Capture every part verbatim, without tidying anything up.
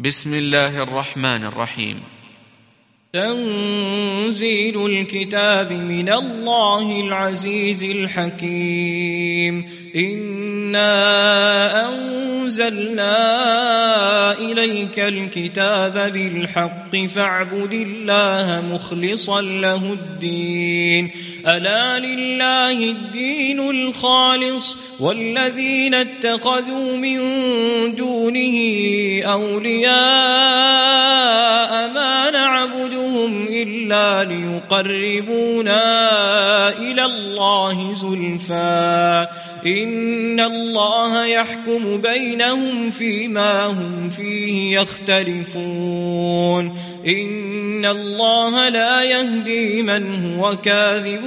بسم الله الرحمن الرحيم. تنزيل الكتاب من الله العزيز الحكيم. إنا أنزلنا إليك الكتاب بالحق فاعبد الله مخلصا له الدين. ألا لله الدين الخالص والذين اتخذوا من دونه أولياء ما نعبدهم إلا ليقربونا إلى الله زلفى إن الله يحكم بينهم فيما هم فيه يختلفون. إن الله لا يهدي من هو كاذب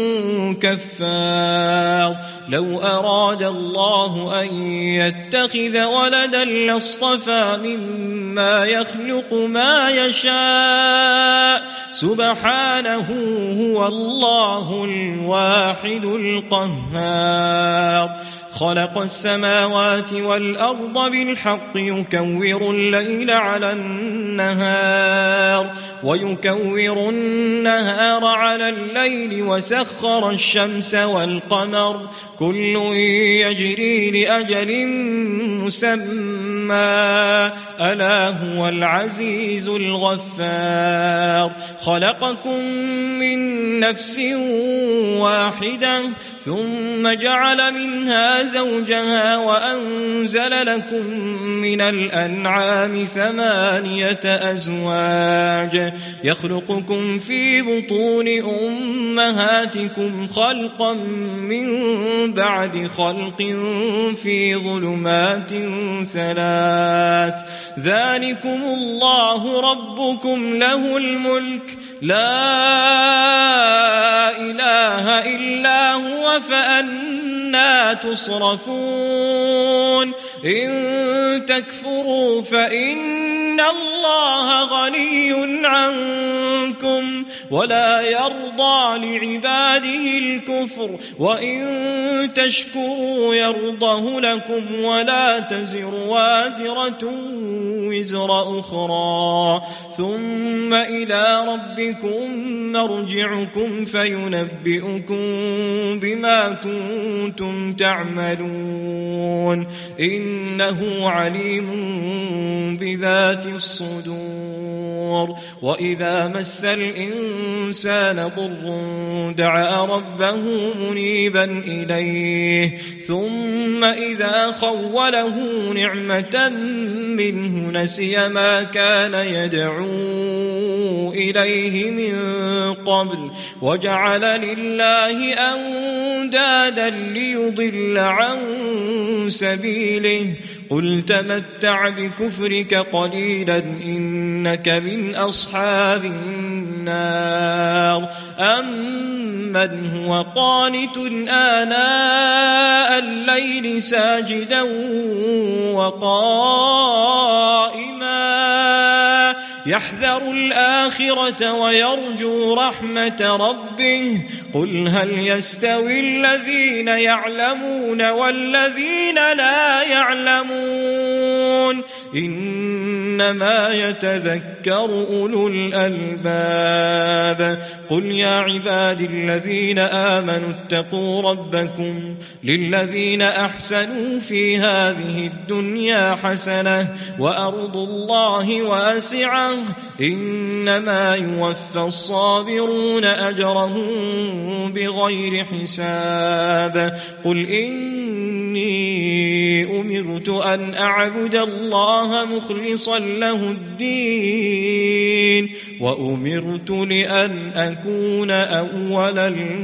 كفار. لو أراد الله أن يتخذ ولدا لاصطفى مما يخلق ما يشاء سبحانه هو الله الواحد القهار. خلق السماوات والأرض بالحق يكور الليل على النهار ويكور النهار على الليل وسخر الشمس والقمر كل يجري لأجل مسمى ألا هو العزيز الغفار. خلقكم من نفس واحدة ثم جعل منها زوجها وأنزل لكم من الأنعام ثمانية أزواج يخلقكم في بطون أمهاتكم خلقا من بعد خلق في ظلمات ثلاث ذلكم الله ربكم له الملك لا إله إلا هو فأنى تصرفون. إن تكفروا فإن الله غني عنكم ولا يرضى لعباده الكفر وإن تشكروا يرضه لكم ولا تزر وازرة وزر أخرى ثم إلى ربكم مرجعكم فينبئكم بما كنتم تعملون إنه عليم بذات الصدور. وإذا مس الإنسان ضر دعا ربه منيبا إليه ثم إذا خوله نعمة منه نسي ما كان يدعو إليه من قبل وجعل لله أندادا ليضل عن سبيله. قل تمتع بكفرك قليلا إنك من أصحاب النار. أمن هو قانت آناء الليل ساجدا وقائما يحذر الآخرة ويرجو رحمة ربه. قل هل يستوي الذين يعلمون والذين لا يعلمون إنما يتذكر أولو الألباب. قل يا عبادي الذين آمنوا اتقوا ربكم للذين أحسنوا في هذه الدنيا حسنة وأرض الله واسعة إنما يوفى الصابرون أجرهم بغير حساب. قل إني أمرت أن أعبد الله مخلصا له الدين وأمرت لأن أكون أول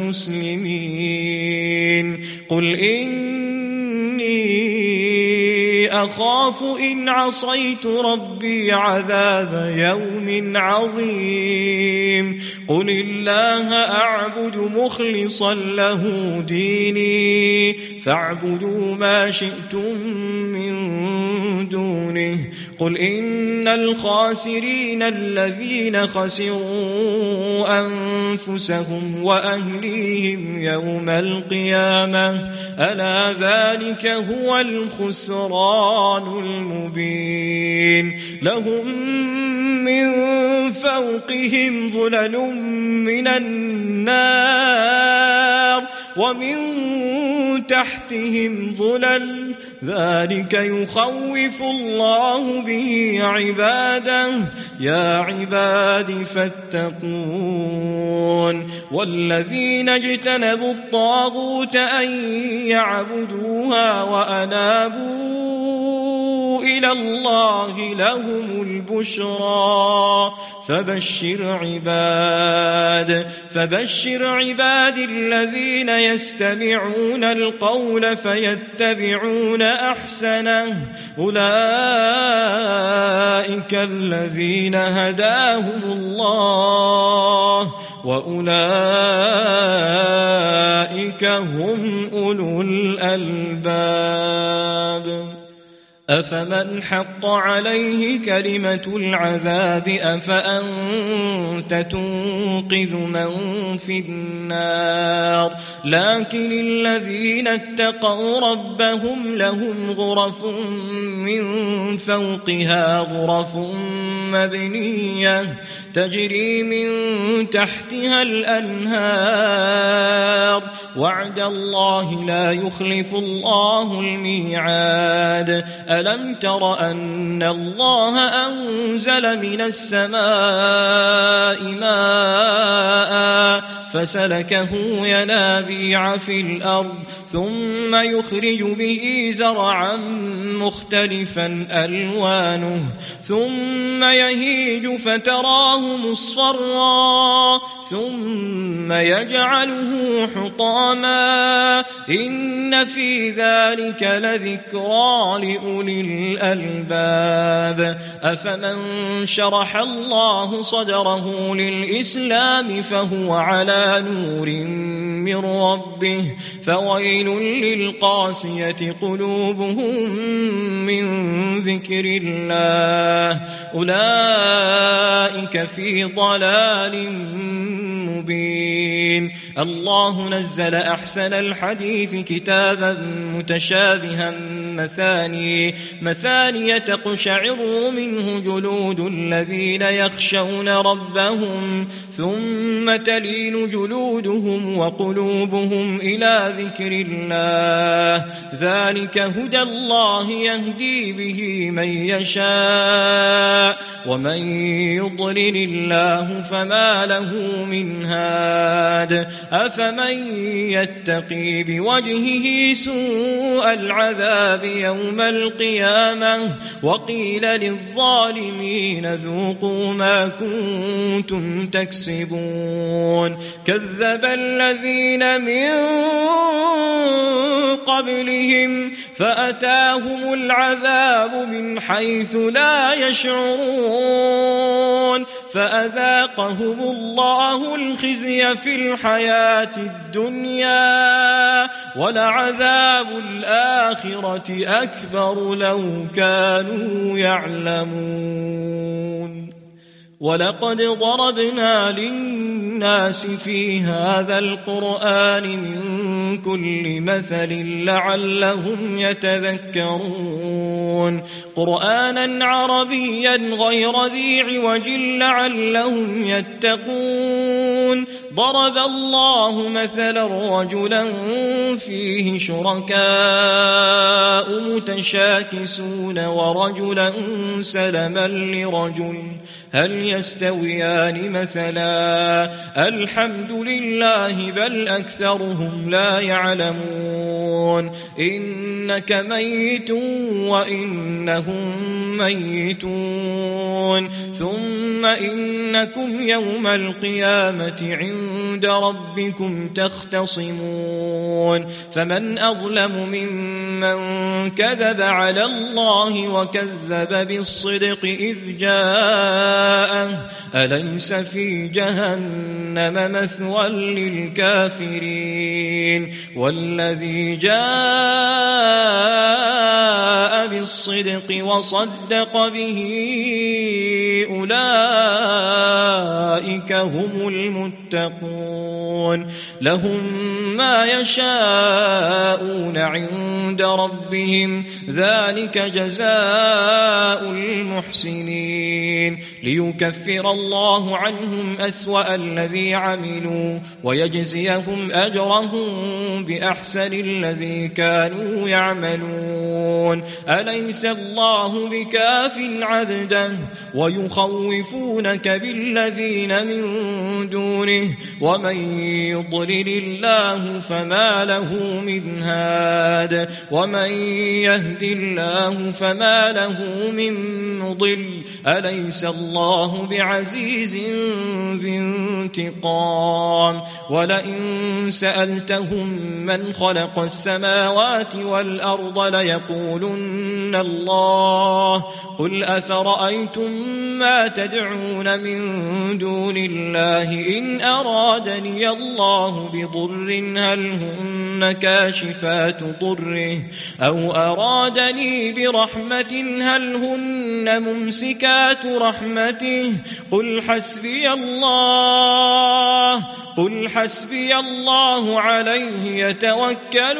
المسلمين. قل إني أخاف إن عصيت ربي عذاب يوم عظيم. قل الله أعبد مخلصا له ديني فاعبدوا ما شئتم من دونه قل إن الخاسرين الذين خسروا أنفسهم وأهليهم يوم القيامة ألا ذلك هو الخسران المبين لهم من فوقهم ظلل من النار ومن تحتهم ظلل ذلك يخوف الله به عباده يا عباد فاتقون والذين اجتنبوا الطاغوت أن يعبدوها وأنابوا إلى الله لهم البشرى فبشر عباد فبشر عباد الذين يستمعون القول فيتبعون أحسنه أولئك الذين هداهم الله وأولئك هم أولو الألباب أفمن حق عليه كلمة العذاب أفأنت تنقذ من في النار لكن الذين اتقوا ربهم لهم غرف من فوقها غرف مبنية تجري من تحتها الأنهار وعد الله لا يخلف الله الميعاد ألم تر أن الله أنزل من السماء ماء فسلكه ينابيع في الأرض ثم يخرج به زرعا مختلفا ألوانه ثم يهيج فتراه مصفرا ثم يجعله حطاما إن في ذلك لذكرى لأولي الألباب أفمن شرح الله صدره للإسلام فهو على نور من ربه فويل للقاسية قلوبهم من ذكر الله أولئك في ضلال مبين الله نزل أحسن الحديث كتابا متشابها مثاني مثاني تقشعر منه جلود الذين يخشون ربهم ثم تلين جلودهم وقلوبهم إلى ذكر الله ذلك هدى الله يهدي به من يشاء ومن يضلل الله فما له من هاد أفمن يتقي بوجهه سوء العذاب يوم القيامة وقيل للظالمين ذوقوا ما كنتم تكسبون كذب الذين من قبلهم فأتاهم العذاب من حيث لا يشعرون فأذاقهم الله الخزي في الحياة الدنيا ولعذاب الآخرة أكبر لو كانوا يعلمون ولقد ضربنا للناس في هذا القرآن من كل مثل لعلهم يتذكرون قرآنا عربيا غير ذي عوج لعلهم يتقون ضرب الله مثلا رجلا فيه شركاء متشاكسون ورجلا سلما لرجل هل يستويان مثلا الحمد لله بل أكثرهم لا يعلمون إنك ميت وإنهم ميتون ثم إنكم يوم القيامة عند ربكم تختصمون فمن أظلم ممن كذب على الله وكذب بالصدق إذ جاءه أليس في جهنم مثوى للكافرين والذي جاء بالصدق وصدق به أولئك هم المتقون لهم ما يشاءون عند ربهم ذلك جزاء المحسنين ليكفر الله عنهم أسوأ الذي عملوا ويجزيهم أجرهم بأحسن الذي كانوا يعملون أليس الله بكاف عبده ويخوفونك بالذين من دونه ومن يضلل الله فما له من هاد ومن يهد الله فما له من مضل أليس الله بعزيز ذي انتقام ولئن سألتهم من خلق السماوات والأرض ليقولن الله قل أفرأيتم ما تدعون من دون الله إن أرادني الله بضر هل هن كاشفات ضره أو أرادني برحمة هل هن ممسكات رحمته قل حسبي الله قل حسبي الله عليه يتوكل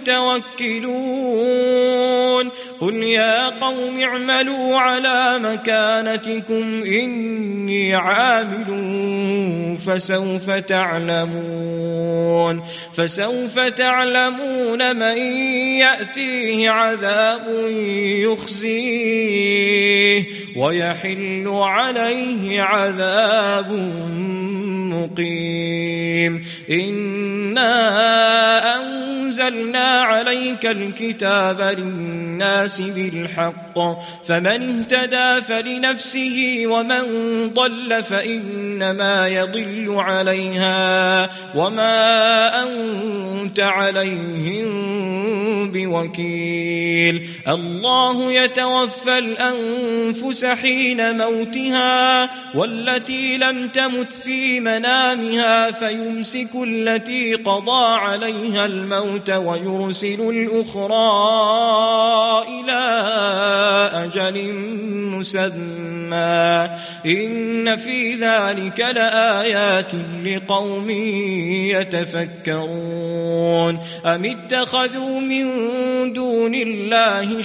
المتوكلون قل يا قوم اعملوا على مكانتكم إني عامل فسوف تعلمون فسوف تعلمون من يأتيه عذاب يخزيه ويحل عليه عذاب مقيم إنا أنزلنا عليك الكتاب للناس بالحق فمن اهتدى فلنفسه ومن ضل فإنما يضل عليها وما أنت عليهم بوكيل الله يتوفى الأنفس حين موتها والتي لم تمت في منامها فيمسك التي قضى عليها الموت ويرسل الأخرى إلى أجل مسمى إن في ذلك لآيات لقوم يتفكرون أم اتخذوا من دون الله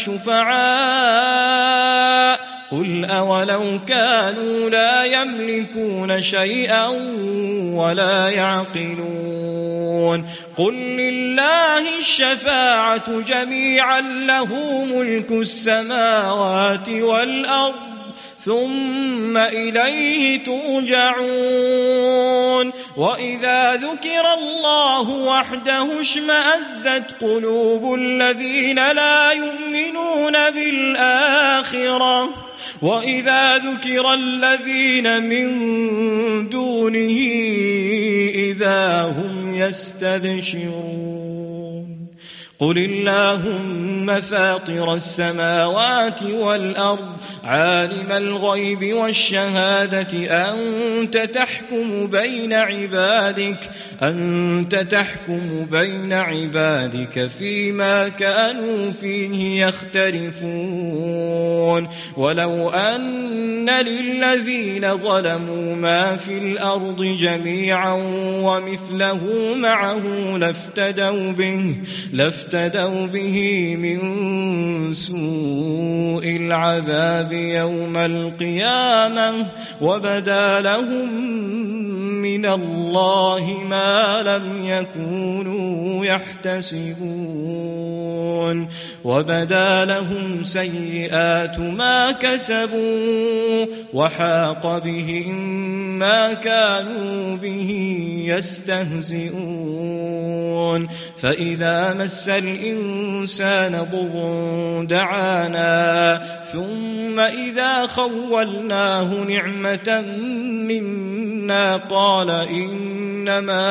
شفعاء قل أولو كانوا لا يملكون شيئا ولا يعقلون قل لله الشفاعة جميعا له ملك السماوات والأرض ثم إليه ترجعون وإذا ذكر الله وحده اشمأزت قلوب الذين لا يؤمنون بالآخرة وإذا ذكر الذين من دونه إذا هم يستبشرون قل اللهم فاطر السماوات والأرض عالم الغيب والشهادة أنت تحكم بين عبادك أنت تحكم بين عبادك فيما كانوا فيه يختلفون ولو أن للذين ظلموا ما في الأرض جميعا ومثله معه لافتدوا به لافتدوا به من سوء العذاب يوم القيامة وبدا لهم من الله ما لم يكونوا يحتسبون وبدا لهم سيئات ما كسبوا وحاق بهم ما كانوا به يستهزئون فإذا مس الإنسان ضر دعانا ثم إذا خولناه نعمة منا قال إن إنما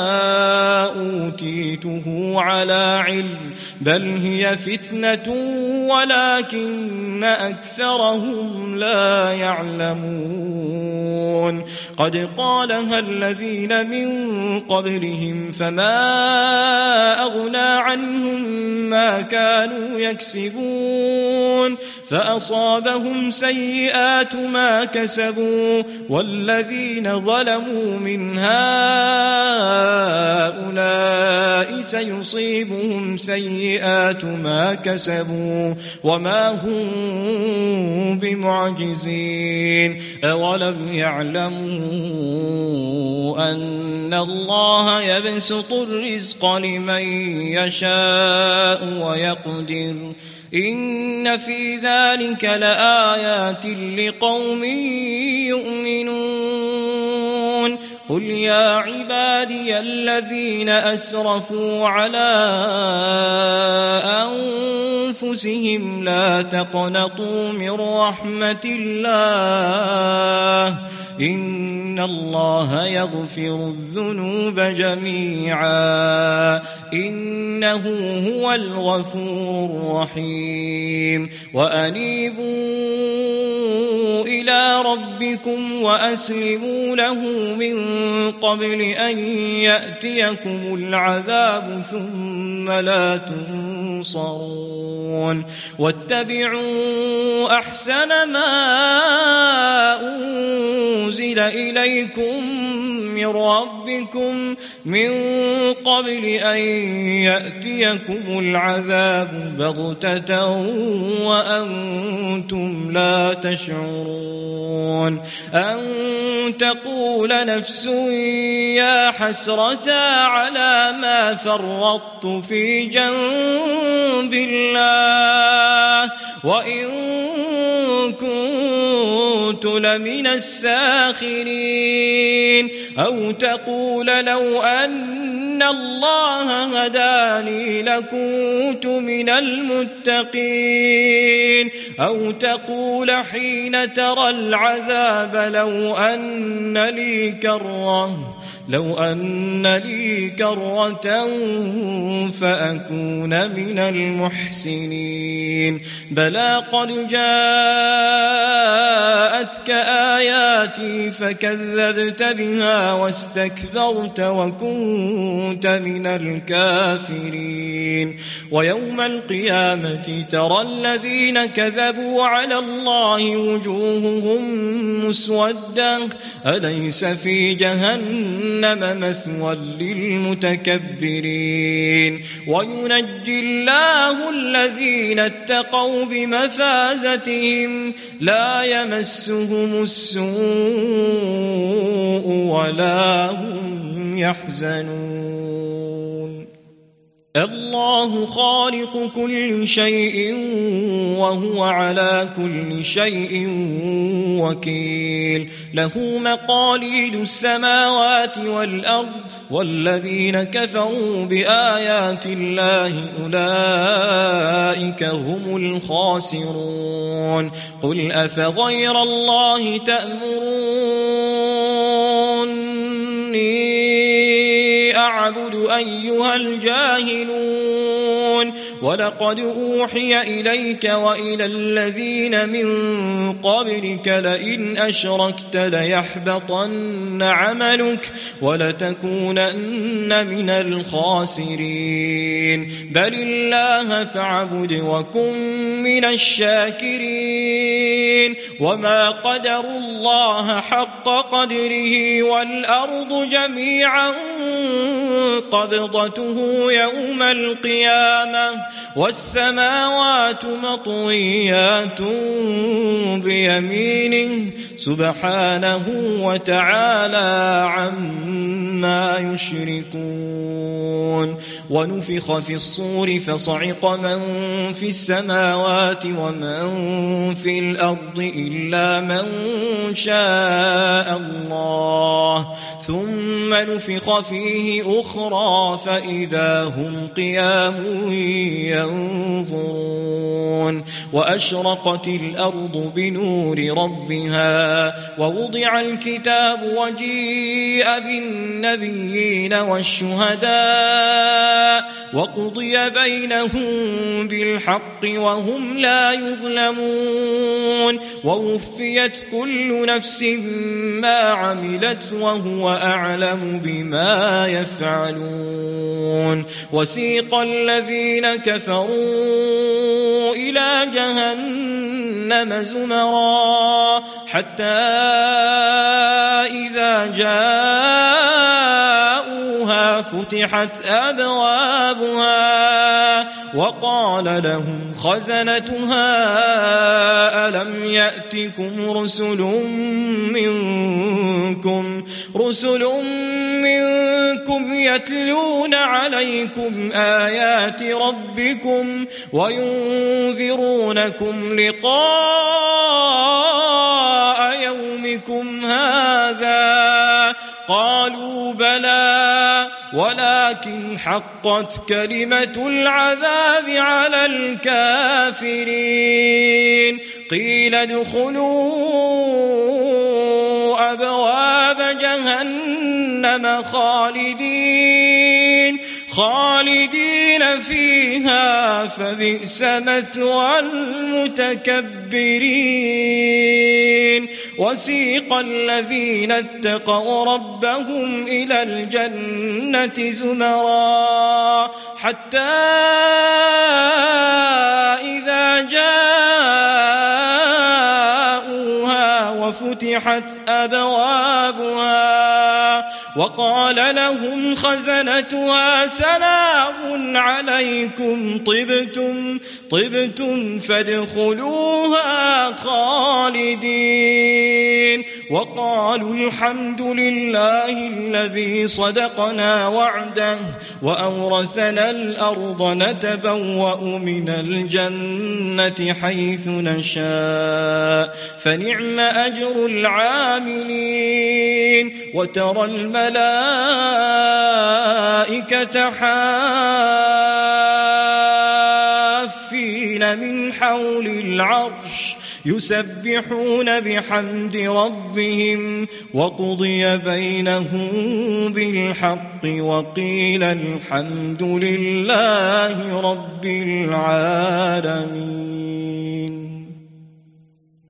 أوتيته على علم بل هي فتنة ولكن أكثرهم لا يعلمون قد قالها الذين من قبلهم فما أغنى عنهم ما كانوا يكسبون فأصابهم سيئات ما كسبوا والذين ظلموا من هؤلاء سيصيبهم سيئات ما كسبوا وما هم بمعجزين أولم يعلموا أن الله يبسط الرزق لمن يشاء ويقدر إن في ذلك لآيات لقوم يؤمنون قل يا عبادي الذين أسرفوا على أنفسهم لا تقنطوا من رحمة الله إن الله يغفر الذنوب جميعا إنه هو الغفور الرحيم وأنيبوا إلى ربكم وأسلموا له من قبل أن يأتيكم العذاب ثم لا تنصرون واتبعوا أحسن ما أنزل إليكم من ربكم من قبل أن يأتيكم العذاب بغتة وأنتم لا تشعرون أن تقول نفس يا حسرة على ما فرطت في جنب الله وإن كنت لمن الساخرين أو تقول لو أن الله هداني لكنت من المتقين أو تقول حين ترى العذاب لو أن لي كرة لو أن لي كرة فأكون من المحسنين بلى قد جاءتك آياتي فكذبت بها واستكبرت وكنت من الكافرين ويوم القيامة ترى الذين كذبوا على الله وجوههم مسودة أليس في جهنم مثوى للمتكبرين وينجي الله الذين اتقوا بمفازتهم لا يمسهم السوء ولا هم يحزنون الله خالق كل شيء وهو على كل شيء وكيل له مقاليد السماوات والأرض والذين كفروا بآيات الله أولئك هم الخاسرون قل أفغير الله تأمروني أعبد أيها الجاهلون ولقد أوحي إليك وإلى الذين من قبلك لئن أشركت ليحبطن عملك ولتكونن من الخاسرين بل الله فاعبد وكن من الشاكرين وما قدروا الله حق قدره والأرض جميعا قبضته يوم القيامة والسماوات مطويات بيمينه سبحانه وتعالى عما يشركون ونفخ في الصور فصعق من في السماوات ومن في الأرض إلا من شاء الله ثم نفخ فيه أخرى فإذا هم قيام ينظرون وأشرقت الأرض بنور ربها ووضع الكتاب وجيء بالنبيين والشهداء وقضي بينهم بالحق وهم لا يظلمون ووفيت كل نفس ما عملت وهو أعلم بما يفعلون وسيق الذين كفروا إلى جهنم زمرا حتى إذا جاءوها فتحت أبوابها وقال لهم خزنتها ألم يأتكم رسل منكم رسل منكم يتلون عليكم آيات ربكم وينذرونكم لقاء يومكم هذا قالوا بلى ولكن حقت كلمة العذاب على الكافرين قيل ادخلوا أبواب جهنم خالدين خالدين فيها فبئس مثوى المتكبرين وسيق الذين اتقوا ربهم إلى الجنة زمرا حتى إذا جاءوها وفتحت أبوابها وقال لهم خزنتها سلام عليكم طبتم طبتم فادخلوها خالدين وقالوا الحمد لله الذي صدقنا وعده وأورثنا الأرض نتبوأ من الجنة حيث نشاء فنعم أجر العاملين وترى الملائكة حافين من حول العرش يسبحون بحمد ربهم وقضي بينهم بالحق وقيل الحمد لله رب العالمين.